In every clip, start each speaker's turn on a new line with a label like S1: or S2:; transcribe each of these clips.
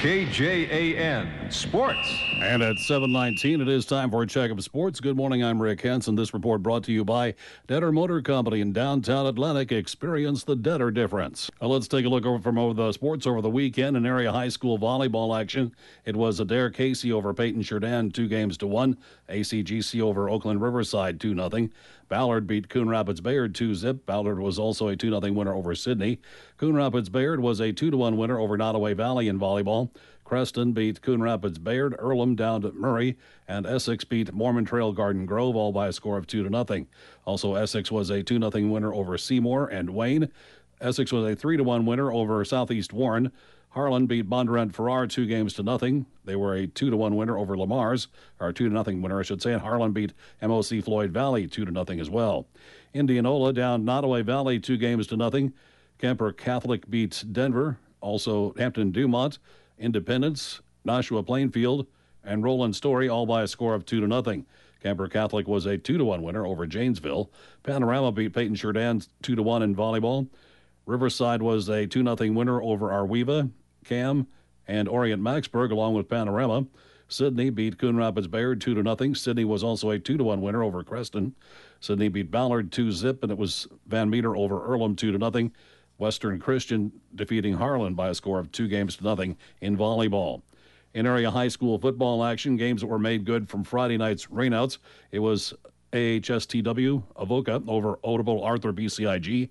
S1: KJAN Sports.
S2: And at 7:19, it is time for a check of sports. Good morning, I'm Rick Hansen. This report brought to you by Detter Motor Company in downtown Atlantic. Experience the Detter difference. Let's take a look over the sports over the weekend in area high school volleyball action. It was Adair Casey over Peyton Sheridan, 2-1. ACGC over Oakland Riverside, 2-0. Ballard beat Coon Rapids Bayard 2-0. Ballard was also a 2-0 winner over Sydney. Coon Rapids Bayard was a 2-1 winner over Nottoway Valley in volleyball. Creston beat Coon Rapids Bayard, Earlham down to Murray, and Essex beat Mormon Trail Garden Grove, all by a score of 2-0. Also, Essex was a 2-0 winner over Seymour and Wayne. Essex was a 3-1 winner over Southeast Warren. Harlan beat Bondurant Farrar 2-0. They were a 2-1 winner over Lamar's, or a 2-0 winner, I should say, and Harlan beat MOC Floyd Valley 2-0 as well. Indianola down Nottoway Valley 2-0. Kemper Catholic beats Denver. Also, Hampton Dumont, Independence, Nashua Plainfield, and Roland Story, all by a score of 2-0. Kemper Catholic was a 2-1 winner over Janesville. Panorama beat Peyton Sheridan 2-1 in volleyball. Riverside was a 2-0 winner over Arweva, Cam, and Orient Maxburg, along with Panorama. Sydney beat Coon Rapids Bayard 2-0. Sydney was also a 2-1 winner over Creston. Sydney beat Ballard 2-0, and it was Van Meter over Earlham 2-0. Western Christian defeating Harlan by a score of 2-0 in volleyball. In area high school football action, games that were made good from Friday night's rainouts. It was AHSTW Avoca over Odebo Arthur BCIG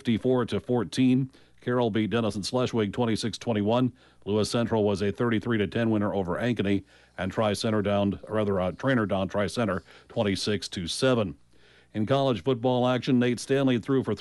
S2: 54-14. Carroll beat Denison Schleswig 26-21. Lewis Central was a 33-10 winner over Ankeny, and Trainer down Tri Center 26-7. In college football action, Nate Stanley threw for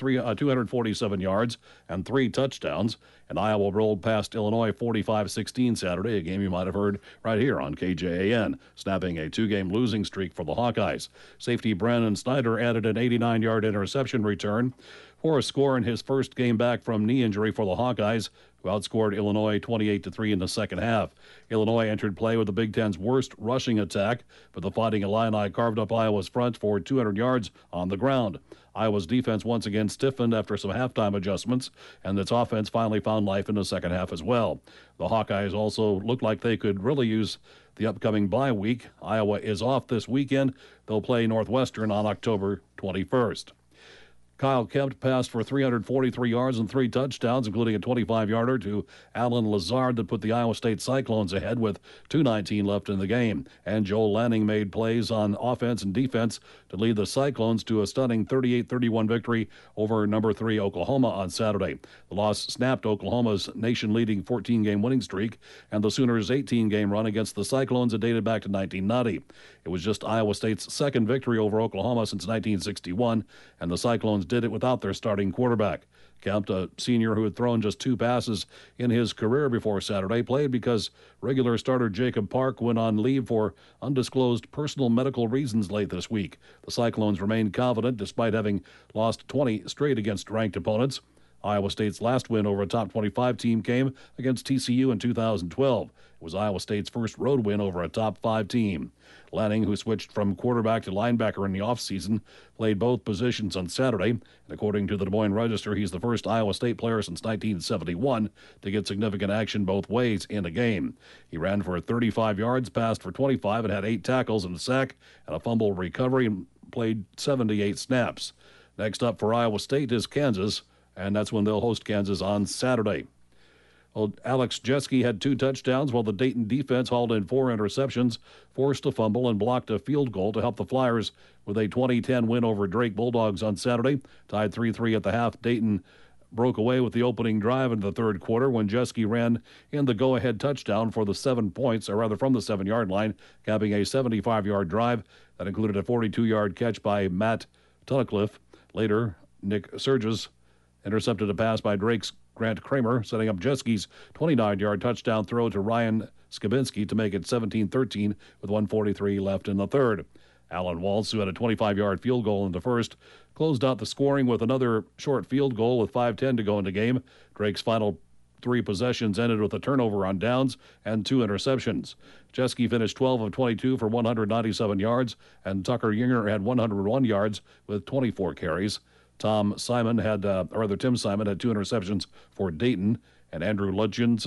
S2: 247 yards and 3 touchdowns, and Iowa rolled past Illinois 45-16 Saturday, a game you might have heard right here on KJAN, snapping a 2-game losing streak for the Hawkeyes. Safety Brandon Snyder added an 89-yard interception return for a score in his first game back from knee injury for the Hawkeyes, who outscored Illinois 28-3 in the second half. Illinois entered play with the Big Ten's worst rushing attack, but the Fighting Illini carved up Iowa's front for 200 yards on the ground. Iowa's defense once again stiffened after some halftime adjustments, and its offense finally found life in the second half as well. The Hawkeyes also looked like they could really use the upcoming bye week. Iowa is off this weekend. They'll play Northwestern on October 21st. Kyle Kempt passed for 343 yards and 3 touchdowns, including a 25-yarder to Alan Lazard that put the Iowa State Cyclones ahead with 2:19 left in the game. And Joel Lanning made plays on offense and defense to lead the Cyclones to a stunning 38-31 victory over number 3 Oklahoma on Saturday. The loss snapped Oklahoma's nation-leading 14-game winning streak and the Sooners' 18-game run against the Cyclones that dated back to 1990. It was just Iowa State's second victory over Oklahoma since 1961, and the Cyclones did it without their starting quarterback. Kempt, a senior who had thrown just 2 passes in his career before Saturday, played because regular starter Jacob Park went on leave for undisclosed personal medical reasons late this week. The Cyclones remained confident despite having lost 20 straight against ranked opponents. Iowa State's last win over a top 25 team came against TCU in 2012. It was Iowa State's first road win over a top 5 team. Lanning, who switched from quarterback to linebacker in the offseason, played both positions on Saturday. And according to the Des Moines Register, he's the first Iowa State player since 1971 to get significant action both ways in a game. He ran for 35 yards, passed for 25, and had 8 tackles and a sack and a fumble recovery, and played 78 snaps. Next up for Iowa State is Kansas, and that's when they'll host Kansas on Saturday. Well, Alex Jeske had 2 touchdowns while the Dayton defense hauled in 4 interceptions, forced a fumble, and blocked a field goal to help the Flyers with a 20-10 win over Drake Bulldogs on Saturday. Tied 3-3 at the half, Dayton broke away with the opening drive in the third quarter when Jeske ran in the go-ahead touchdown for the 7 points, or rather from the 7-yard line, capping a 75-yard drive that included a 42-yard catch by Matt Tunnicliffe. Later, Nick Surges intercepted a pass by Drake's Grant Kramer, setting up Jeske's 29-yard touchdown throw to Ryan Skabinski to make it 17-13 with 1:43 left in the third. Alan Waltz, who had a 25-yard field goal in the first, closed out the scoring with another short field goal with 5:10 to go in the game. Drake's final 3 possessions ended with a turnover on downs and 2 interceptions. Jeske finished 12 of 22 for 197 yards, and Tucker Yinger had 101 yards with 24 carries. Tim Simon had 2 interceptions for Dayton, and Andrew Lutjens and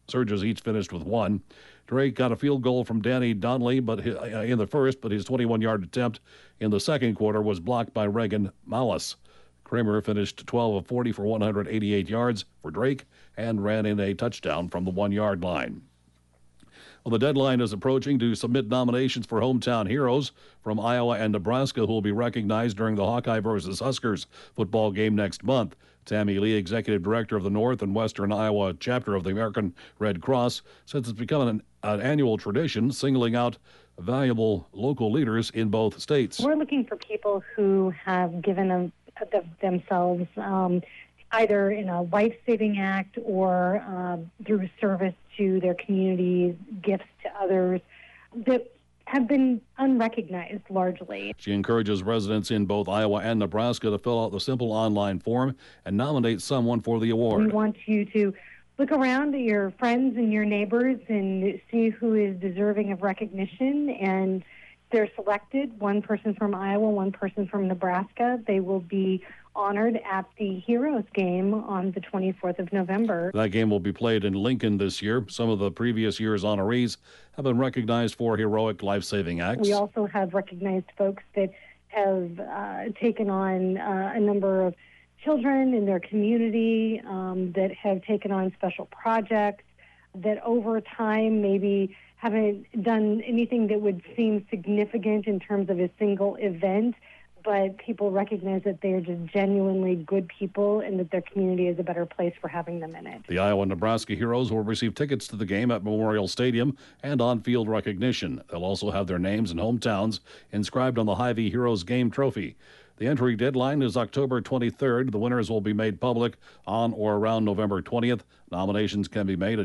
S2: Surges each finished with one. Drake got a field goal from Danny Donnelly in the first, but his 21-yard attempt in the second quarter was blocked by Reagan Malice. Kramer finished 12 of 40 for 188 yards for Drake and ran in a touchdown from the 1-yard line. Well, the deadline is approaching to submit nominations for hometown heroes from Iowa and Nebraska who will be recognized during the Hawkeye versus Huskers football game next month. Tammy Lee, Executive Director of the North and Western Iowa chapter of the American Red Cross, says it's become an annual tradition, singling out valuable local leaders in both states.
S1: We're looking for people who have given themselves either in a life-saving act or through service to their communities, gifts to others, that have been unrecognized largely.
S2: She encourages residents in both Iowa and Nebraska to fill out the simple online form and nominate someone for the award.
S1: We want you to look around at your friends and your neighbors and see who is deserving of recognition, and they're selected, one person from Iowa, one person from Nebraska. They will be honored at the Heroes game on the 24th of November.
S2: That game will be played in Lincoln this year. Some of the previous year's honorees have been recognized for heroic life-saving acts.
S1: We also have recognized folks that have taken on a number of children in their community, that have taken on special projects, that over time maybe haven't done anything that would seem significant in terms of a single event, but people recognize that they are just genuinely good people and that their community is a better place for having them in it.
S2: The Iowa and Nebraska heroes will receive tickets to the game at Memorial Stadium and on-field recognition. They'll also have their names and hometowns inscribed on the Hy-Vee Heroes Game Trophy. The entry deadline is October 23rd. The winners will be made public on or around November 20th. Nominations can be made at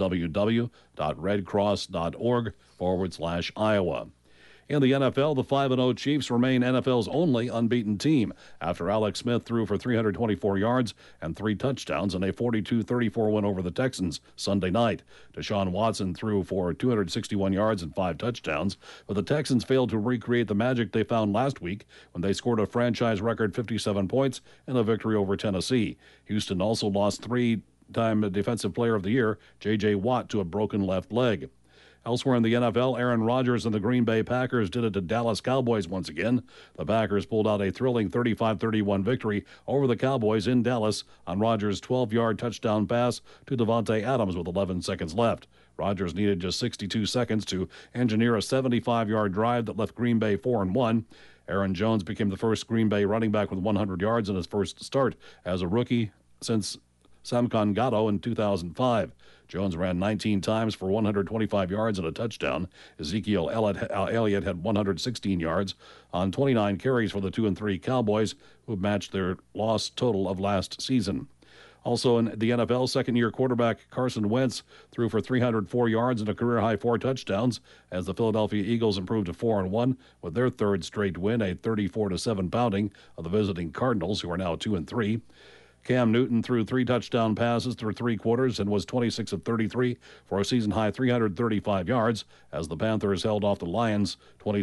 S2: www.redcross.org/Iowa. In the NFL, the 5-0 Chiefs remain NFL's only unbeaten team after Alex Smith threw for 324 yards and 3 touchdowns in a 42-34 win over the Texans Sunday night. Deshaun Watson threw for 261 yards and 5 touchdowns, but the Texans failed to recreate the magic they found last week when they scored a franchise record 57 points in a victory over Tennessee. Houston also lost 3-time Defensive Player of the Year, J.J. Watt, to a broken left leg. Elsewhere in the NFL, Aaron Rodgers and the Green Bay Packers did it to Dallas Cowboys once again. The Packers pulled out a thrilling 35-31 victory over the Cowboys in Dallas on Rodgers' 12-yard touchdown pass to Davante Adams with 11 seconds left. Rodgers needed just 62 seconds to engineer a 75-yard drive that left Green Bay 4-1. Aaron Jones became the first Green Bay running back with 100 yards in his first start as a rookie since Samkon Gatto in 2005. Jones ran 19 times for 125 yards and a touchdown. Ezekiel Elliott had 116 yards on 29 carries for the 2-3 Cowboys, who matched their loss total of last season. Also in the NFL, second-year quarterback Carson Wentz threw for 304 yards and a career-high 4 touchdowns as the Philadelphia Eagles improved to 4-1 with their third straight win, a 34-7 pounding of the visiting Cardinals, who are now 2-3. Cam Newton threw 3 touchdown passes through 3 quarters and was 26 of 33 for a season-high 335 yards as the Panthers held off the Lions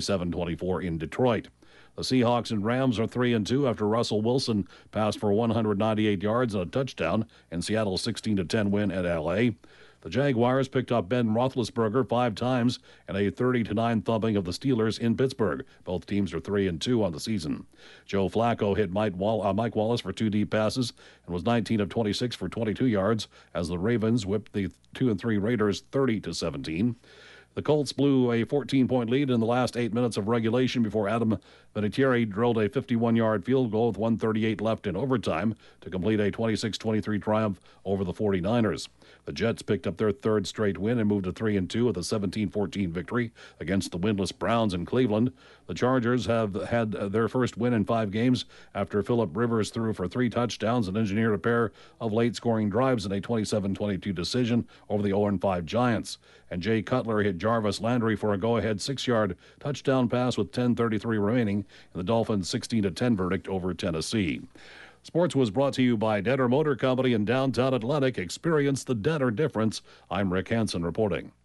S2: 27-24 in Detroit. The Seahawks and Rams are 3-2 after Russell Wilson passed for 198 yards and a touchdown in Seattle's 16-10 win at L.A. The Jaguars picked up Ben Roethlisberger 5 times in a 30-9 thumping of the Steelers in Pittsburgh. Both teams are 3-2 on the season. Joe Flacco hit Mike Wallace for 2 deep passes and was 19 of 26 for 22 yards as the Ravens whipped the 2-3 Raiders 30-17. The Colts blew a 14-point lead in the last 8 minutes of regulation before Adam Vinatieri drilled a 51-yard field goal with 1:38 left in overtime to complete a 26-23 triumph over the 49ers. The Jets picked up their 3rd straight win and moved to 3-2 with a 17-14 victory against the winless Browns in Cleveland. The Chargers have had their first win in 5 games after Phillip Rivers threw for 3 touchdowns and engineered a pair of late-scoring drives in a 27-22 decision over the 0-5 Giants. And Jay Cutler hit Jarvis Landry for a go-ahead 6-yard touchdown pass with 10:33 remaining in the Dolphins' 16-10 verdict over Tennessee. Sports was brought to you by Detter Motor Company in downtown Atlantic. Experience the Detter difference. I'm Rick Hansen reporting.